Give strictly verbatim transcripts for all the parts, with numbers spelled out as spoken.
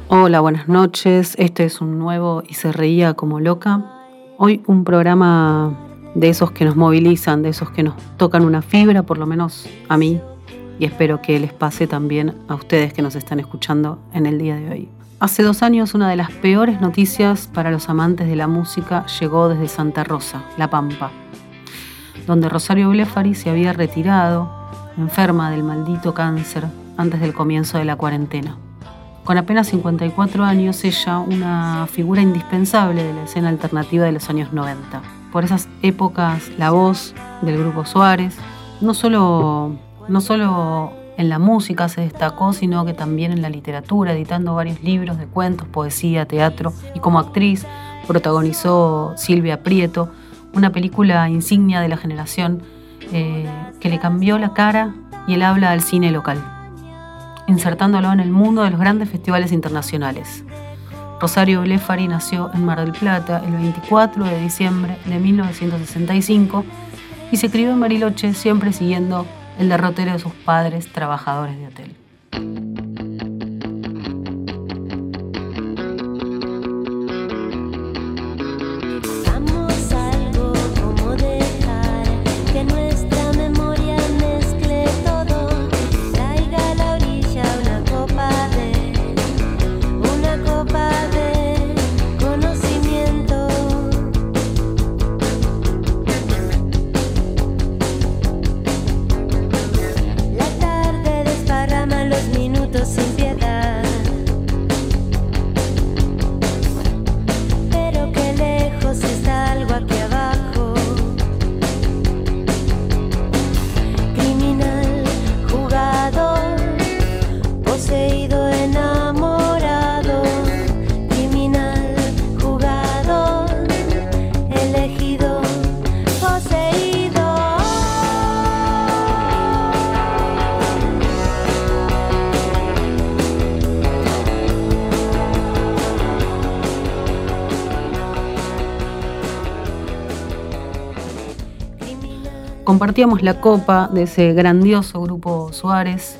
Hola, buenas noches. Este es un nuevo Y se reía como loca. Hoy un programa de esos que nos movilizan, de esos que nos tocan una fibra, por lo menos a mí, y espero que les pase también a ustedes que nos están escuchando en el día de hoy. Hace dos años una de las peores noticias para los amantes de la música llegó desde Santa Rosa, La Pampa, donde Rosario Blefari se había retirado, enferma del maldito cáncer, antes del comienzo de la cuarentena. Con apenas cincuenta y cuatro años, ella, una figura indispensable de la escena alternativa de los años noventa. Por esas épocas, la voz del Grupo Suárez, no solo, no solo en la música se destacó, sino que también en la literatura, editando varios libros de cuentos, poesía, teatro, y como actriz protagonizó Silvia Prieto, una película insignia de la generación eh, que le cambió la cara y el habla al cine local, insertándolo en el mundo de los grandes festivales internacionales. Rosario Blefari nació en Mar del Plata el veinticuatro de diciembre de mil novecientos sesenta y cinco y se crió en Bariloche, siempre siguiendo el derrotero de sus padres, trabajadores de hotel. Compartíamos la copa de ese grandioso Grupo Suárez,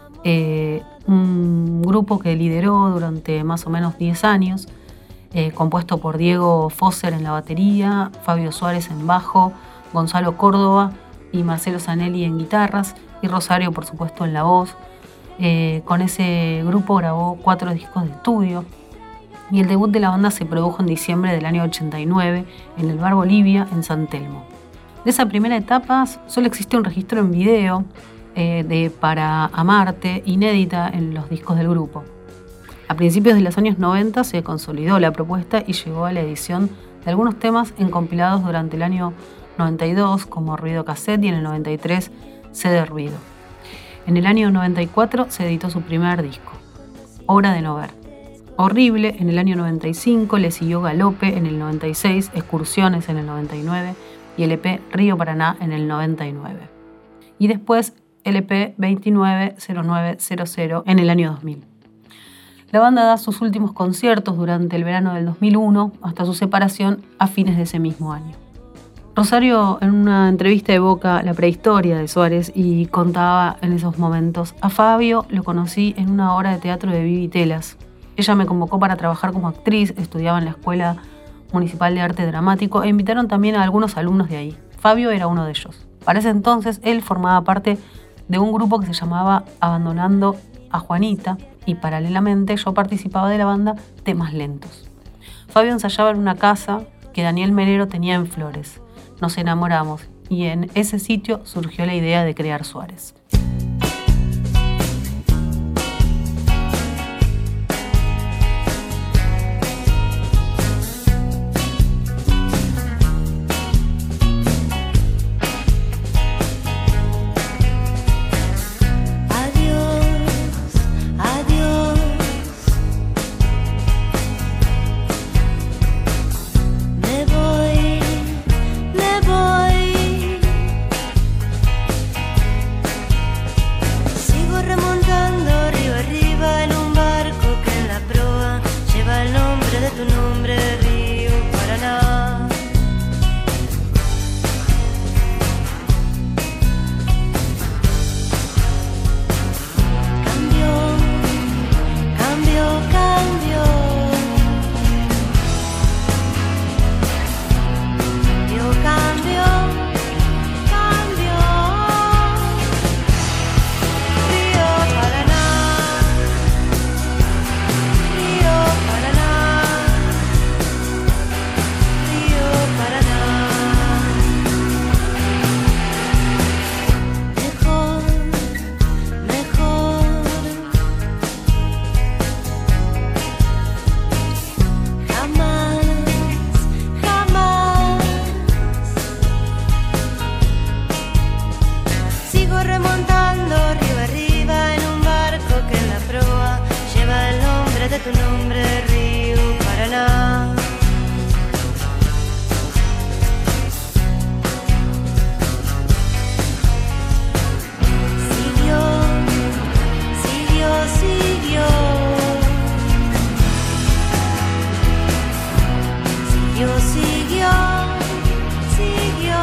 eh, un grupo que lideró durante más o menos diez años, eh, compuesto por Diego Fosser en la batería, Fabio Suárez en bajo, Gonzalo Córdoba y Marcelo Zanelli en guitarras, y Rosario, por supuesto, en la voz. Eh, con ese grupo grabó cuatro discos de estudio, y el debut de la banda se produjo en diciembre del año ochenta y nueve en el Bar Bolivia, en San Telmo. De esa primera etapa solo existe un registro en video eh, de Para Amarte, inédita en los discos del grupo. A principios de los años noventa se consolidó la propuesta y llegó a la edición de algunos temas en compilados durante el año noventa y dos, como Ruido Cassette, y en el noventa y tres, C de Ruido. En el año noventa y cuatro se editó su primer disco, Hora de no ver. Horrible en el año noventa y cinco, le siguió Galope en el noventa y seis, Excursiones en el noventa y nueve, y el E P Río Paraná en el noventa y nueve. Y después el E P veintinueve cero nueve cero cero en el año dos mil. La banda da sus últimos conciertos durante el verano del dos mil uno hasta su separación a fines de ese mismo año. Rosario, en una entrevista, evoca la prehistoria de Suárez y contaba en esos momentos: a Fabio lo conocí en una obra de teatro de Vivi Telas. Ella me convocó para trabajar como actriz, estudiaba en la Escuela Municipal de Arte Dramático, e invitaron también a algunos alumnos de ahí. Fabio era uno de ellos. Para ese entonces él formaba parte de un grupo que se llamaba Abandonando a Juanita, y paralelamente yo participaba de la banda Temas Lentos. Fabio ensayaba en una casa que Daniel Melero tenía en Flores. Nos enamoramos y en ese sitio surgió la idea de crear Suárez. tu nombre, río Paraná. Siguió, siguió, siguió. Siguió, siguió, siguió.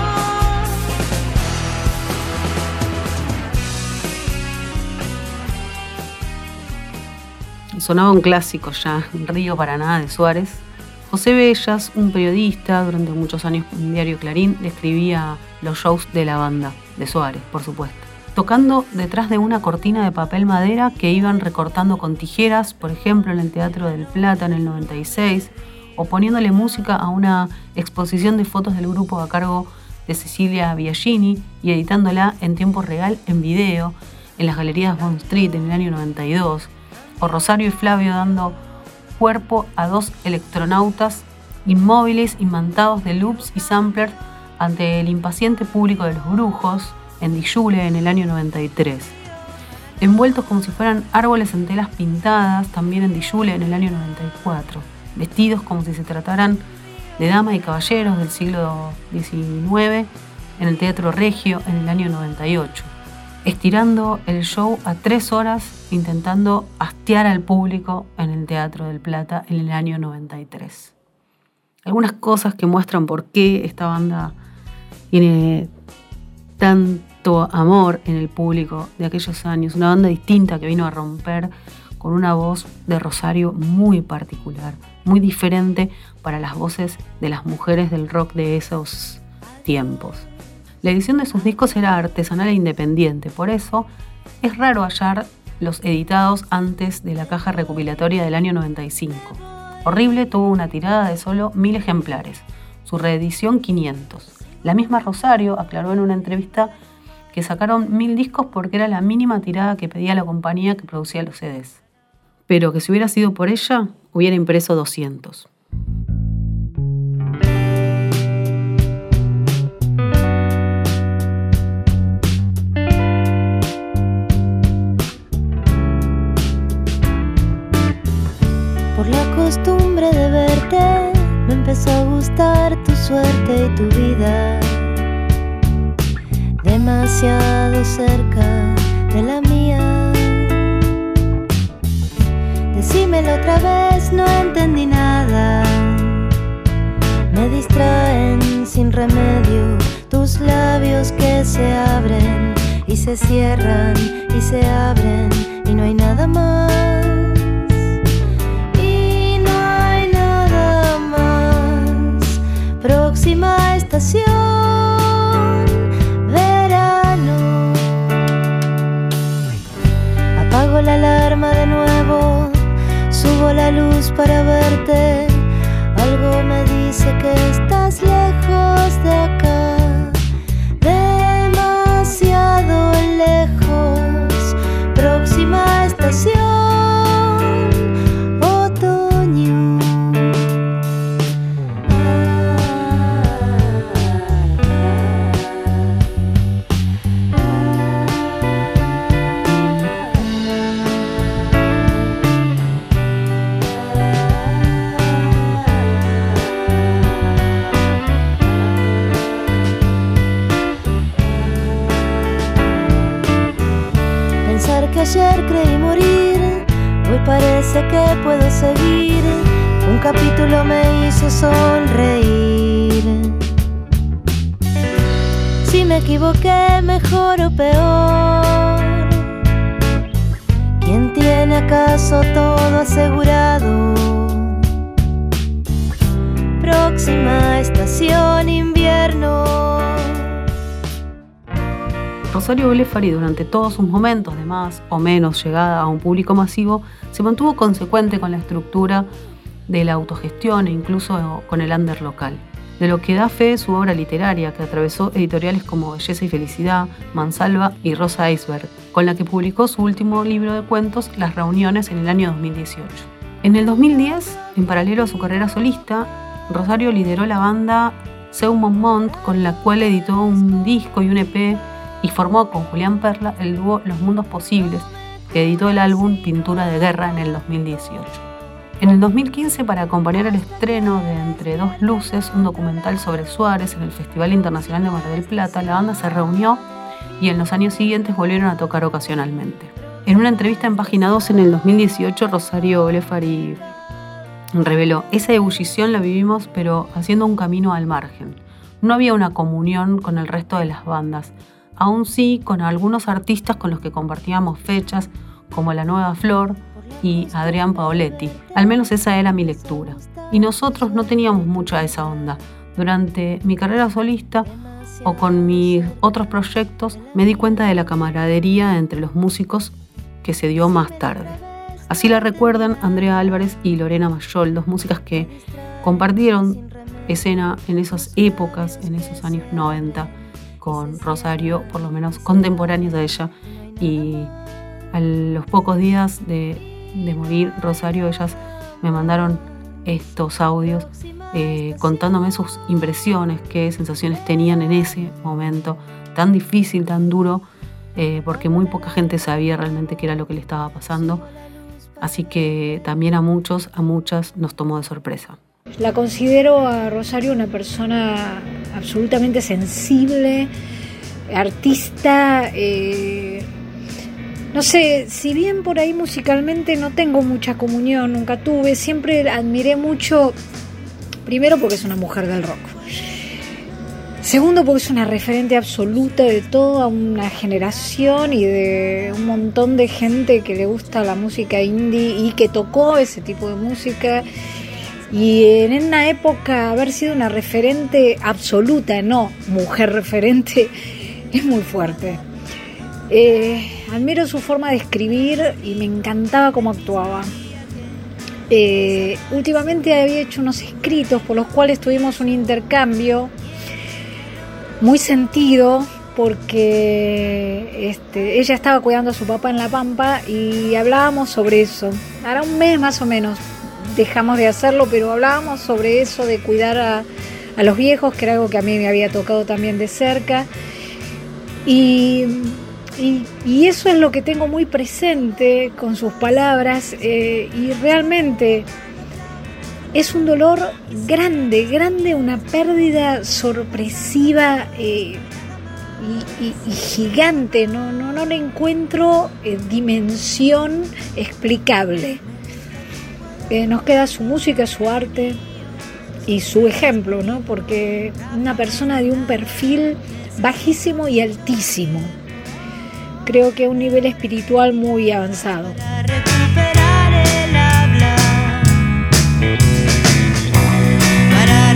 Sonaba un clásico ya, Río Paraná de Suárez. José Bellas, un periodista, durante muchos años en el diario Clarín, describía los shows de la banda, de Suárez, por supuesto. Tocando detrás de una cortina de papel madera que iban recortando con tijeras, por ejemplo en el Teatro del Plata en el noventa y seis, o poniéndole música a una exposición de fotos del grupo a cargo de Cecilia Biagini y editándola en tiempo real en video en las galerías Bond Street en el año noventa y dos. O Rosario y Flavio dando cuerpo a dos electronautas inmóviles imantados de loops y samplers ante el impaciente público de los Brujos en Dijule en el año noventa y tres. Envueltos como si fueran árboles en telas pintadas también en Dijule en el año noventa y cuatro. Vestidos como si se trataran de damas y caballeros del siglo diecinueve en el Teatro Regio en el año noventa y ocho. Estirando el show a tres horas, intentando hastiar al público en el Teatro del Plata en el año noventa y tres. Algunas cosas que muestran por qué esta banda tiene tanto amor en el público de aquellos años. Una banda distinta que vino a romper con una voz de Rosario muy particular, muy diferente para las voces de las mujeres del rock de esos tiempos. La edición de sus discos era artesanal e independiente, por eso es raro hallar los editados antes de la caja recopilatoria del año noventa y cinco. Horrible tuvo una tirada de solo mil ejemplares, su reedición quinientos. La misma Rosario aclaró en una entrevista que sacaron mil discos porque era la mínima tirada que pedía la compañía que producía los C Ds. Pero que si hubiera sido por ella, hubiera impreso doscientos. Por la costumbre de verte, me empezó a gustar tu suerte y tu vida. Demasiado cerca de la mía. Decímelo otra vez, no entendí nada. Me distraen sin remedio tus labios que se abren y se cierran y se abren y no hay nada más. Próxima estación, verano. Apago la alarma de nuevo, subo la luz para verte. Algo me dice que estás lejos de acá, demasiado lejos. Próxima estación, otoño. Ayer creí morir, hoy parece que puedo seguir. Un capítulo me hizo sonreír. Si me equivoqué, mejor o peor, ¿quién tiene acaso todo asegurado? Próxima estación, invierno. Rosario Blefari, durante todos sus momentos de más o menos llegada a un público masivo, se mantuvo consecuente con la estructura de la autogestión e incluso con el under local, de lo que da fe su obra literaria, que atravesó editoriales como Belleza y Felicidad, Mansalva y Rosa Iceberg, con la que publicó su último libro de cuentos, Las Reuniones, en el año dos mil dieciocho. En el dos mil diez, en paralelo a su carrera solista, Rosario lideró la banda Seu Monmont, con la cual editó un disco y un E P y formó con Julián Perla el dúo Los Mundos Posibles, que editó el álbum Pintura de Guerra en el dos mil dieciocho. En el dos mil quince, para acompañar el estreno de Entre dos luces, un documental sobre Suárez en el Festival Internacional de Mar del Plata, la banda se reunió y en los años siguientes volvieron a tocar ocasionalmente. En una entrevista en Página dos en el dos mil dieciocho, Rosario Blefari reveló: esa ebullición la vivimos, pero haciendo un camino al margen. No había una comunión con el resto de las bandas, aún sí con algunos artistas con los que compartíamos fechas, como La Nueva Flor y Adrián Paoletti. Al menos esa era mi lectura. Y nosotros no teníamos mucha esa onda. Durante mi carrera solista o con mis otros proyectos me di cuenta de la camaradería entre los músicos que se dio más tarde. Así la recuerdan Andrea Álvarez y Lorena Mayol, dos músicas que compartieron escena en esas épocas, en esos años noventa, con Rosario, por lo menos contemporáneos a ella. Y a los pocos días de, de morir Rosario, ellas me mandaron estos audios eh, contándome sus impresiones, qué sensaciones tenían en ese momento tan difícil, tan duro, eh, porque muy poca gente sabía realmente qué era lo que le estaba pasando. Así que también a muchos, a muchas nos tomó de sorpresa. La considero a Rosario una persona absolutamente sensible, artista, eh, no sé, si bien por ahí musicalmente no tengo mucha comunión, nunca tuve, siempre admiré mucho, primero porque es una mujer del rock, segundo porque es una referente absoluta de toda una generación y de un montón de gente que le gusta la música indie y que tocó ese tipo de música. Y en una época haber sido una referente absoluta, no mujer referente, es muy fuerte. Eh, admiro su forma de escribir y me encantaba cómo actuaba. Eh, últimamente había hecho unos escritos por los cuales tuvimos un intercambio muy sentido, porque este, ella estaba cuidando a su papá en La Pampa y hablábamos sobre eso. Hará un mes más o menos dejamos de hacerlo, pero hablábamos sobre eso de cuidar a, a los viejos, que era algo que a mí me había tocado también de cerca. Y, y, y eso es lo que tengo muy presente con sus palabras, eh, y realmente es un dolor grande, grande, una pérdida sorpresiva eh, y, y, y gigante. No, no, no le encuentro eh, dimensión explicable. Eh, nos queda su música, su arte y su ejemplo, ¿no? Porque una persona de un perfil bajísimo y altísimo, creo que a un nivel espiritual muy avanzado. Para recuperar el habla, para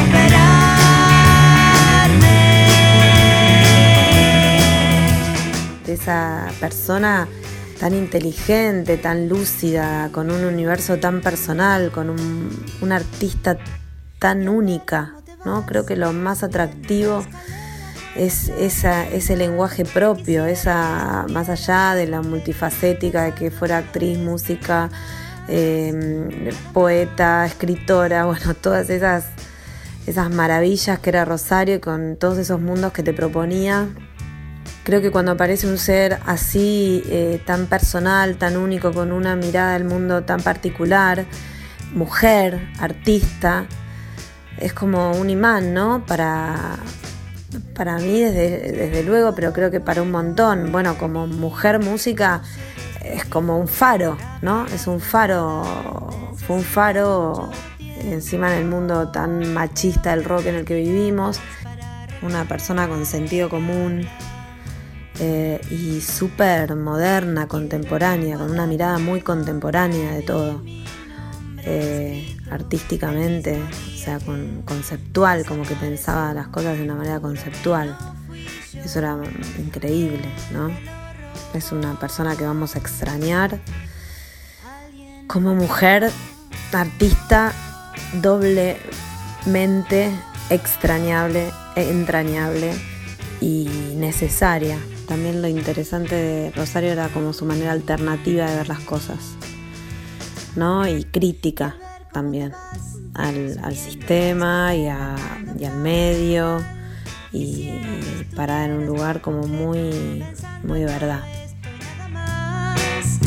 recuperarme. De esa persona tan inteligente, tan lúcida, con un universo tan personal, con un, una artista tan única, ¿no? Creo que lo más atractivo es esa, ese lenguaje propio, esa, más allá de la multifacética, de que fuera actriz, música, eh, poeta, escritora, bueno, todas esas, esas maravillas que era Rosario, con todos esos mundos que te proponía. Creo que cuando aparece un ser así, eh, tan personal, tan único, con una mirada del mundo tan particular, mujer, artista, es como un imán, ¿no? Para, para mí, desde, desde luego, pero creo que para un montón. Bueno, como mujer música, es como un faro, ¿no? Es un faro, fue un faro encima en el mundo tan machista del rock en el que vivimos. Una persona con sentido común. Eh, y súper moderna, contemporánea, con una mirada muy contemporánea de todo, eh, artísticamente, o sea, con, conceptual, como que pensaba las cosas de una manera conceptual. Eso era increíble, ¿no? Es una persona que vamos a extrañar como mujer, artista, doblemente extrañable, entrañable y necesaria. También lo interesante de Rosario era como su manera alternativa de ver las cosas, ¿no? Y crítica también al, al sistema y, a, y al medio, y, y parada en un lugar como muy, muy de verdad.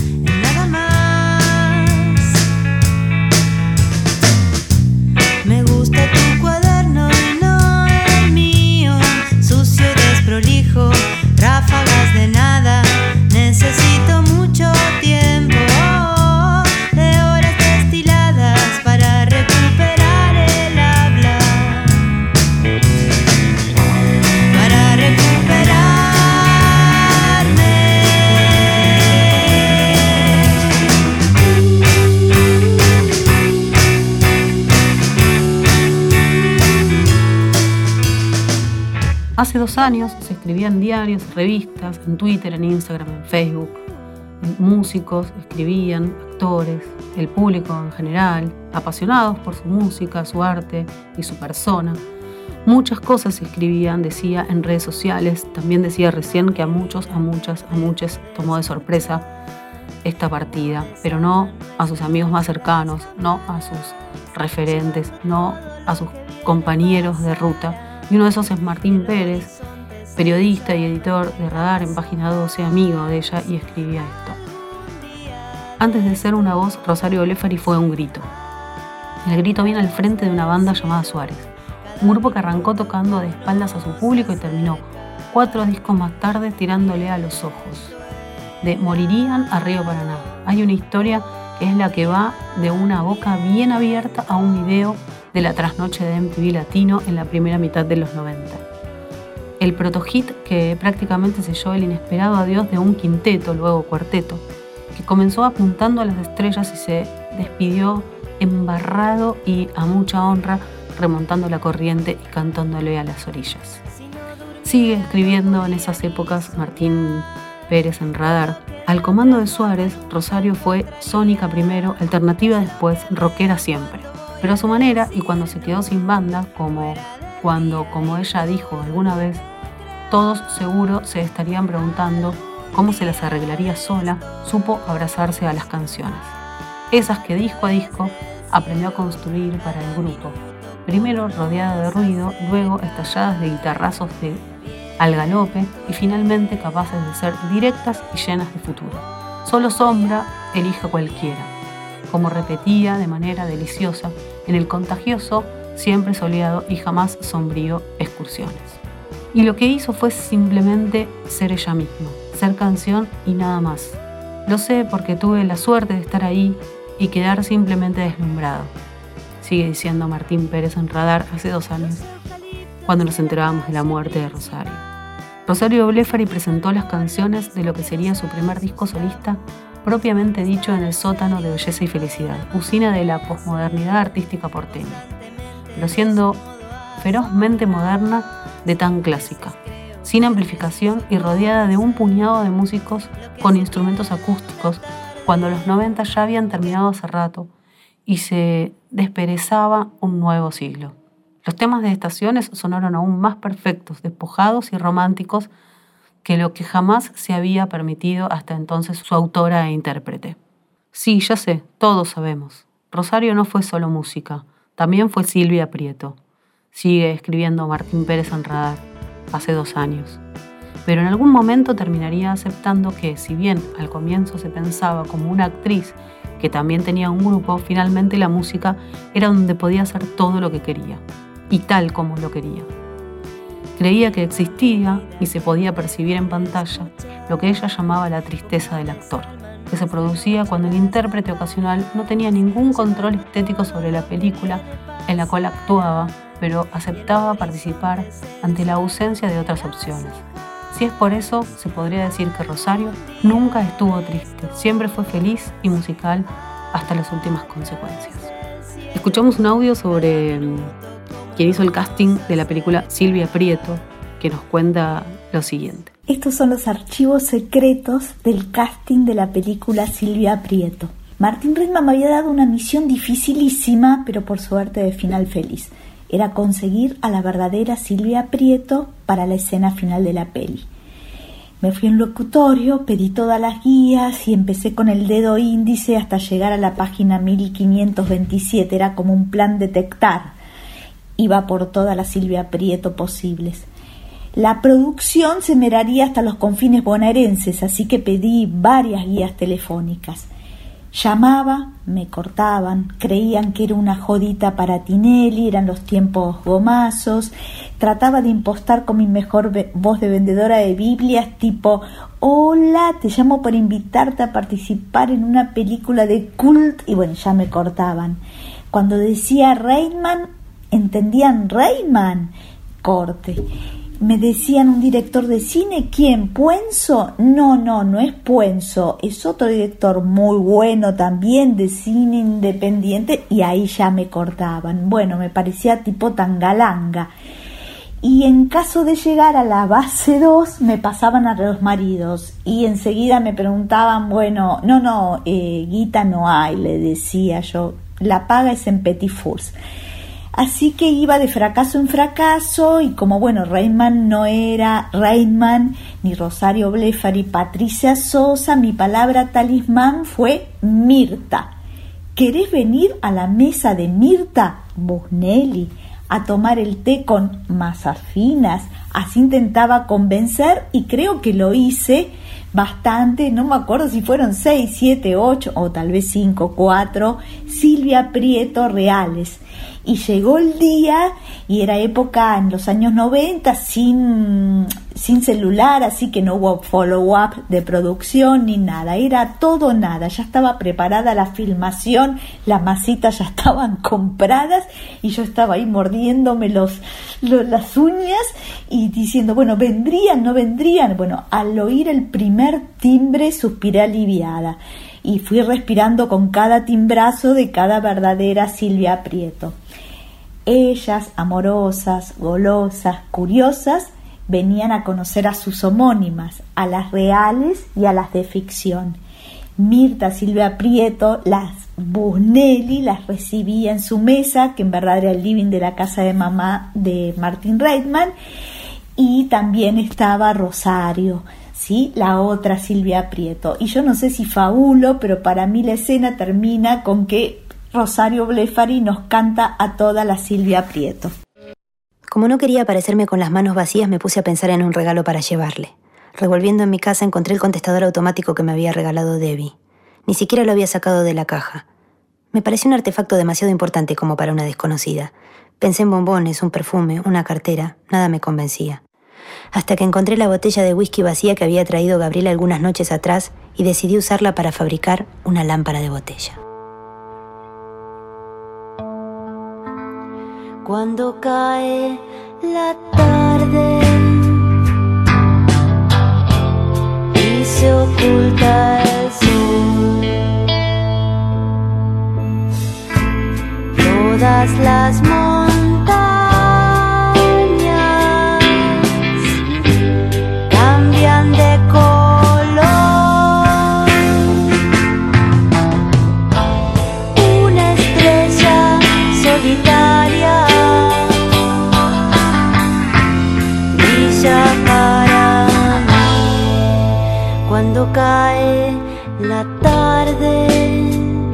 Hace dos años se escribía en diarios, revistas, en Twitter, en Instagram, en Facebook. Músicos escribían, actores, el público en general, apasionados por su música, su arte y su persona. Muchas cosas se escribían, decía en redes sociales. También decía recién que a muchos, a muchas, a muchos tomó de sorpresa esta partida, pero no a sus amigos más cercanos, no a sus referentes, no a sus compañeros de ruta. Y uno de esos es Martín Pérez, periodista y editor de Radar en Página doce, amigo de ella, y escribía esto. Antes de ser una voz, Rosario Blefari fue un grito. El grito viene al frente de una banda llamada Suárez, un grupo que arrancó tocando de espaldas a su público y terminó cuatro discos más tarde tirándole a los ojos. De Morirían a Río Paraná. Hay una historia que es la que va de una boca bien abierta a un video de la trasnoche de M T V Latino en la primera mitad de los noventa. El protohit que prácticamente selló el inesperado adiós de un quinteto, luego cuarteto, que comenzó apuntando a las estrellas y se despidió embarrado y a mucha honra, remontando la corriente y cantándole a las orillas. Sigue escribiendo en esas épocas Martín Pérez en Radar. Al comando de Suárez, Rosario fue sónica primero, alternativa después, rockera siempre. Pero a su manera, y cuando se quedó sin banda, como cuando, como ella dijo alguna vez, todos seguro se estarían preguntando cómo se las arreglaría sola, supo abrazarse a las canciones. Esas que disco a disco aprendió a construir para el grupo. Primero rodeada de ruido, luego estalladas de guitarrazos de al galope y finalmente capaces de ser directas y llenas de futuro. Solo sombra, elige cualquiera. Como repetía de manera deliciosa en el contagioso, siempre soleado y jamás sombrío Excursiones. Y lo que hizo fue simplemente ser ella misma, ser canción y nada más. Lo sé porque tuve la suerte de estar ahí y quedar simplemente deslumbrado. Sigue diciendo Martín Pérez en Radar hace dos años, cuando nos enterábamos de la muerte de Rosario. Rosario Blefari presentó las canciones de lo que sería su primer disco solista, propiamente dicho en el sótano de Belleza y Felicidad, usina de la posmodernidad artística porteña, pero siendo ferozmente moderna de tan clásica, sin amplificación y rodeada de un puñado de músicos con instrumentos acústicos, cuando los noventa ya habían terminado hace rato y se desperezaba un nuevo siglo. Los temas de Estaciones sonaron aún más perfectos, despojados y románticos que lo que jamás se había permitido hasta entonces su autora e intérprete. Sí, ya sé, todos sabemos. Rosario no fue solo música, también fue Silvia Prieto. Sigue escribiendo Martín Pérez en Radar, hace dos años. Pero en algún momento terminaría aceptando que, si bien al comienzo se pensaba como una actriz que también tenía un grupo, finalmente la música era donde podía hacer todo lo que quería, y tal como lo quería. Creía que existía y se podía percibir en pantalla lo que ella llamaba la tristeza del actor, que se producía cuando el intérprete ocasional no tenía ningún control estético sobre la película en la cual actuaba, pero aceptaba participar ante la ausencia de otras opciones. Si es por eso, se podría decir que Rosario nunca estuvo triste, siempre fue feliz y musical hasta las últimas consecuencias. Escuchamos un audio sobre quien hizo el casting de la película Silvia Prieto, que nos cuenta lo siguiente. Estos son los archivos secretos del casting de la película Silvia Prieto. Martín Reitman me había dado una misión dificilísima, pero por suerte de final feliz. Era conseguir a la verdadera Silvia Prieto para la escena final de la peli. Me fui a un locutorio, pedí todas las guías y empecé con el dedo índice hasta llegar a la página mil quinientos veintisiete. Era como un plan detectar. Iba por toda la Silvia Prieto posibles. La producción se me daría hasta los confines bonaerenses, así que pedí varias guías telefónicas. Llamaba, me cortaban, creían que era una jodita para Tinelli, eran los tiempos gomazos. Trataba de impostar con mi mejor voz de vendedora de Biblias, tipo: hola, te llamo para invitarte a participar en una película de cult. Y bueno, ya me cortaban. Cuando decía Reitman, ¿entendían Reitman? Corte. Me decían un director de cine, ¿quién? ¿Puenzo? No, no, no es Puenzo, es otro director muy bueno también de cine independiente, y ahí ya me cortaban. Bueno, me parecía tipo Tangalanga. y en caso de llegar a la base dos me pasaban a los maridos y enseguida me preguntaban, bueno, no, no, eh, guita no hay, le decía yo, la paga es en Petit Fours. Así que iba de fracaso en fracaso y como bueno, Reitman no era Reitman, ni Rosario Blefari, Patricia Sosa, mi palabra talismán fue Mirta. ¿Querés venir a la mesa de Mirta, Busnelli, a tomar el té con masas finas? Así intentaba convencer y creo que lo hice bastante, no me acuerdo si fueron seis, siete, ocho o tal vez cinco, cuatro, Silvia Prieto reales. Y llegó el día y era época en los años noventa sin, sin celular, así que no hubo follow-up de producción ni nada, era todo nada, ya estaba preparada la filmación, las masitas ya estaban compradas y yo estaba ahí mordiéndome los, los, las uñas y diciendo, bueno, ¿vendrían, no vendrían? Bueno, al oír el primer timbre suspiré aliviada y fui respirando con cada timbrazo de cada verdadera Silvia Prieto. Ellas, amorosas, golosas, curiosas, venían a conocer a sus homónimas, a las reales y a las de ficción. Mirta Silvia Prieto, las Busnelli, las recibía en su mesa, que en verdad era el living de la casa de mamá de Martin Reitman, y también estaba Rosario, ¿sí? La otra Silvia Prieto. Y yo no sé si fabulo, pero para mí la escena termina con que Rosario Blefari nos canta a toda la Silvia Prieto. Como no quería aparecerme con las manos vacías, me puse a pensar en un regalo para llevarle. Revolviendo en mi casa encontré el contestador automático que me había regalado Debbie. Ni siquiera lo había sacado de la caja. Me pareció un artefacto demasiado importante como para una desconocida. Pensé en bombones, un perfume, una cartera. Nada me convencía. Hasta que encontré la botella de whisky vacía que había traído Gabriela algunas noches atrás y decidí usarla para fabricar una lámpara de botella. Cuando cae la tarde y se oculta el sol, todas las montañas cambian de color. Una estrella solitaria para mí cuando cae la tarde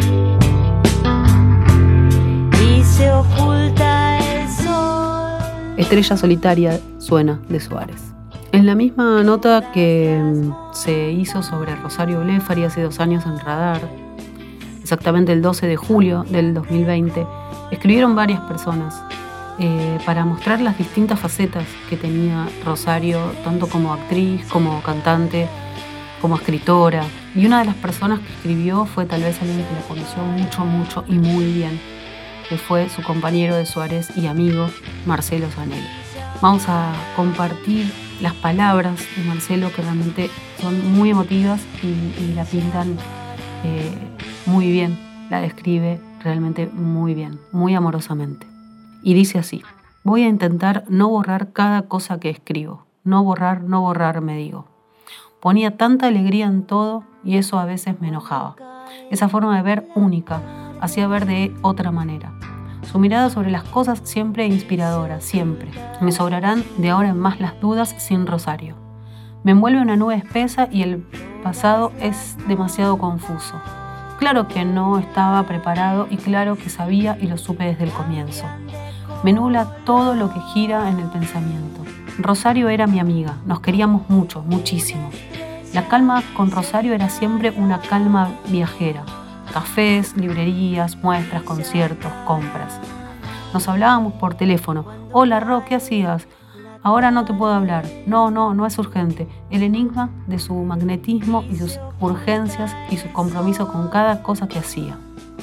y se oculta el sol. Estrella solitaria suena de Suárez. En la misma nota que se hizo sobre Rosario Blefari hace dos años en Radar, exactamente el doce de julio del dos mil veinte, escribieron varias personas Eh, para mostrar las distintas facetas que tenía Rosario, tanto como actriz, como cantante, como escritora. Y una de las personas que escribió fue tal vez alguien que la conoció mucho, mucho y muy bien, que fue su compañero de Suárez y amigo, Marcelo Zanelli. Vamos a compartir las palabras de Marcelo, que realmente son muy emotivas y, y la pintan eh, muy bien, la describe realmente muy bien, muy amorosamente. Y dice así: voy a intentar no borrar cada cosa que escribo. No borrar, no borrar, me digo. Ponía tanta alegría en todo y eso a veces me enojaba. Esa forma de ver única, hacía ver de otra manera. Su mirada sobre las cosas siempre inspiradora, siempre. Me sobrarán de ahora en más las dudas sin Rosario. Me envuelve una nube espesa y el pasado es demasiado confuso. Claro que no estaba preparado y claro que sabía y lo supe desde el comienzo. Me nubla todo lo que gira en el pensamiento. Rosario era mi amiga, nos queríamos mucho, muchísimo. La calma con Rosario era siempre una calma viajera. Cafés, librerías, muestras, conciertos, compras. Nos hablábamos por teléfono. Hola, Ro, ¿qué hacías? Ahora no te puedo hablar. No, no, no es urgente. El enigma de su magnetismo y sus urgencias y su compromiso con cada cosa que hacía.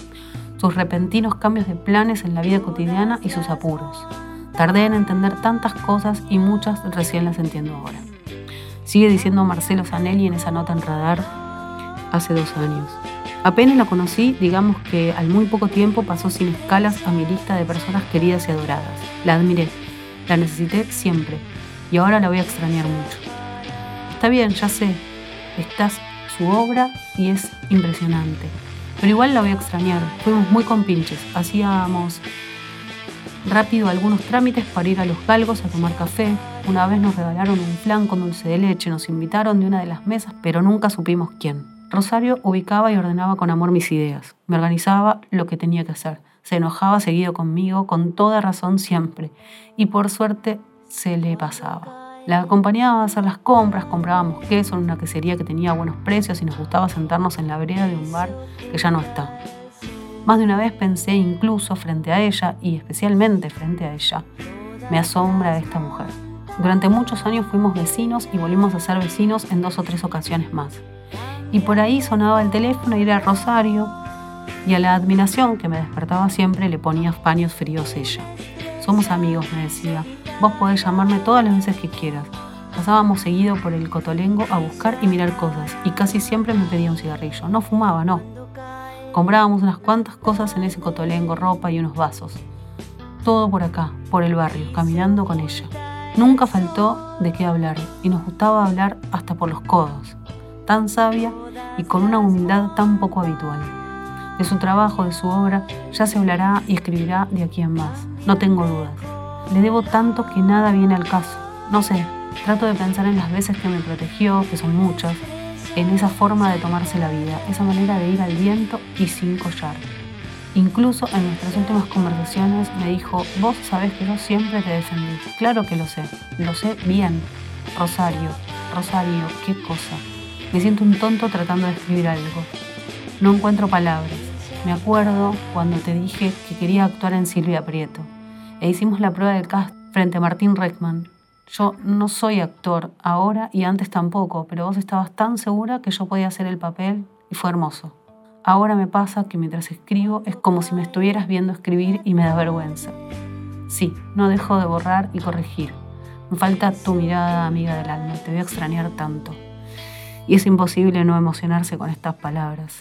Sus repentinos cambios de planes en la vida cotidiana y sus apuros. Tardé en entender tantas cosas y muchas recién las entiendo ahora. Sigue diciendo Marcelo Zanelli en esa nota en Radar hace dos años. Apenas la conocí, digamos que al muy poco tiempo pasó sin escalas a mi lista de personas queridas y adoradas. La admiré. La necesité siempre y ahora la voy a extrañar mucho. Está bien, ya sé, esta es su obra y es impresionante, pero igual la voy a extrañar. Fuimos muy compinches, hacíamos rápido algunos trámites para ir a Los Galgos a tomar café. Una vez nos regalaron un flan con dulce de leche, nos invitaron de una de las mesas, pero nunca supimos quién. Rosario ubicaba y ordenaba con amor mis ideas, me organizaba lo que tenía que hacer, se enojaba seguido conmigo, con toda razón siempre, y por suerte se le pasaba. La acompañaba a hacer las compras, comprábamos queso en una quesería que tenía buenos precios y nos gustaba sentarnos en la vereda de un bar que ya no está. Más de una vez pensé incluso frente a ella, y especialmente frente a ella, me asombra esta mujer. Durante muchos años fuimos vecinos y volvimos a ser vecinos en dos o tres ocasiones más. Y por ahí sonaba el teléfono y era Rosario, y a la admiración que me despertaba siempre le ponía paños fríos ella. Somos amigos, me decía, vos podés llamarme todas las veces que quieras. Pasábamos seguido por el Cotolengo a buscar y mirar cosas, y casi siempre me pedía un cigarrillo. No fumaba, no. Comprábamos unas cuantas cosas en ese Cotolengo, ropa y unos vasos. Todo por acá, por el barrio, caminando con ella. Nunca faltó de qué hablar, y nos gustaba hablar hasta por los codos. Tan sabia y con una humildad tan poco habitual. De su trabajo, de su obra, ya se hablará y escribirá de aquí en más. No tengo dudas. Le debo tanto que nada viene al caso. No sé, trato de pensar en las veces que me protegió, que son muchas, en esa forma de tomarse la vida, esa manera de ir al viento y sin collar. Incluso en nuestras últimas conversaciones me dijo, vos sabés que yo siempre te defendí. Claro que lo sé, lo sé bien. Rosario, Rosario, qué cosa. Me siento un tonto tratando de escribir algo. No encuentro palabras. Me acuerdo cuando te dije que quería actuar en Silvia Prieto. E hicimos la prueba del cast frente a Martín Reckman. Yo no soy actor ahora y antes tampoco, pero vos estabas tan segura que yo podía hacer el papel y fue hermoso. Ahora me pasa que mientras escribo es como si me estuvieras viendo escribir y me da vergüenza. Sí, no dejo de borrar y corregir. Me falta tu mirada, amiga del alma. Te voy a extrañar tanto. Y es imposible no emocionarse con estas palabras.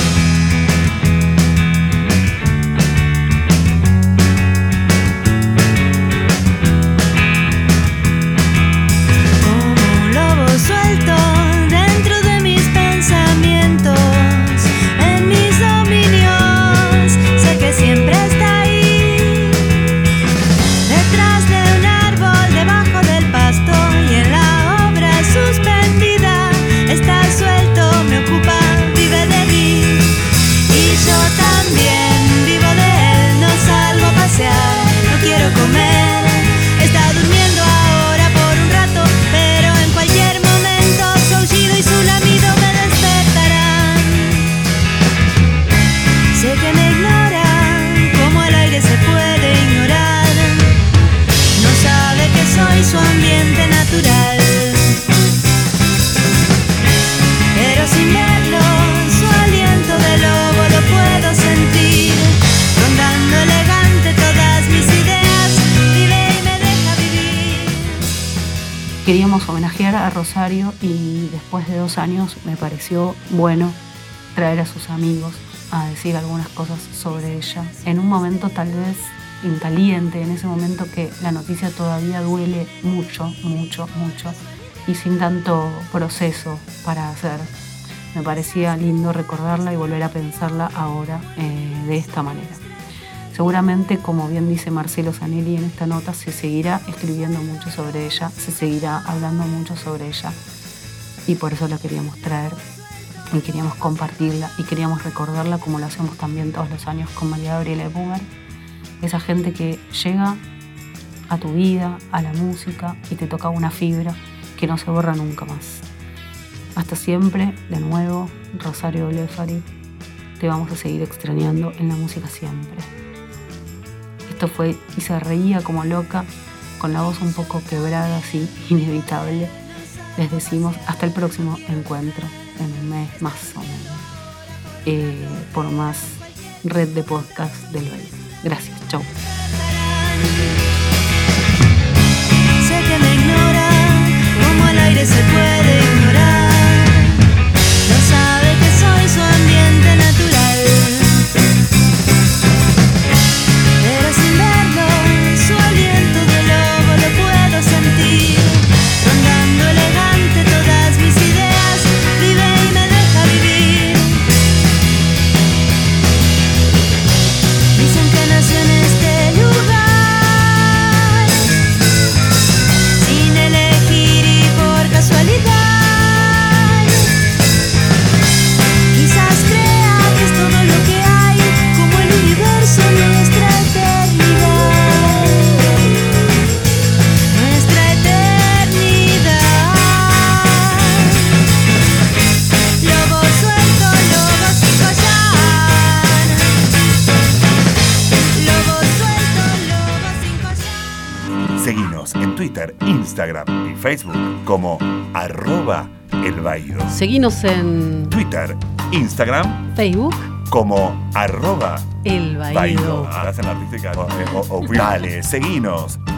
Suelto dentro de mis pensamientos, en mis dominios, sé que siempre está ahí, detrás de un árbol, debajo del pasto y en la obra suspendida, está suelto, me ocupa, vive de mí, y yo también vivo de él, no salgo a pasear, no quiero comer, está durmiendo ahora por un rato, pero en cualquier y su lamido me despertarán. Sé que me ignoran, como el aire se puede ignorar. No sabe que soy su ambiente natural. Pero sin verlo, su aliento de lobo lo puedo sentir. Rondando elegante todas mis ideas, vive y me deja vivir. Queríamos homenajear a Rosario y después de dos años me pareció bueno traer a sus amigos a decir algunas cosas sobre ella. En un momento tal vez incaliente, en ese momento que la noticia todavía duele mucho, mucho, mucho y sin tanto proceso para hacer. Me parecía lindo recordarla y volver a pensarla ahora eh, de esta manera. Seguramente, como bien dice Marcelo Zanelli en esta nota, se seguirá escribiendo mucho sobre ella, se seguirá hablando mucho sobre ella y por eso la queríamos traer y queríamos compartirla y queríamos recordarla como lo hacemos también todos los años con María Gabriela Epumer, esa gente que llega a tu vida, a la música y te toca una fibra que no se borra nunca más. Hasta siempre, de nuevo, Rosario Blefari, te vamos a seguir extrañando en la música siempre. Esto fue Y se reía como loca, con la voz un poco quebrada, así, inevitable. Les decimos hasta el próximo encuentro, en un mes más o menos, eh, por más red de podcast del Baile. Gracias, chau. Sé que me ignora, como el aire se puede ignorar. No sabe que soy su ambiente natural. Pero sin verlo, su aliento de lobo Seguinos en Twitter, Instagram y Facebook como arroba El Baído. Seguinos en Twitter, Instagram, Facebook como arroba El Baído. Hacen la artística. O, o, o, dale, seguinos.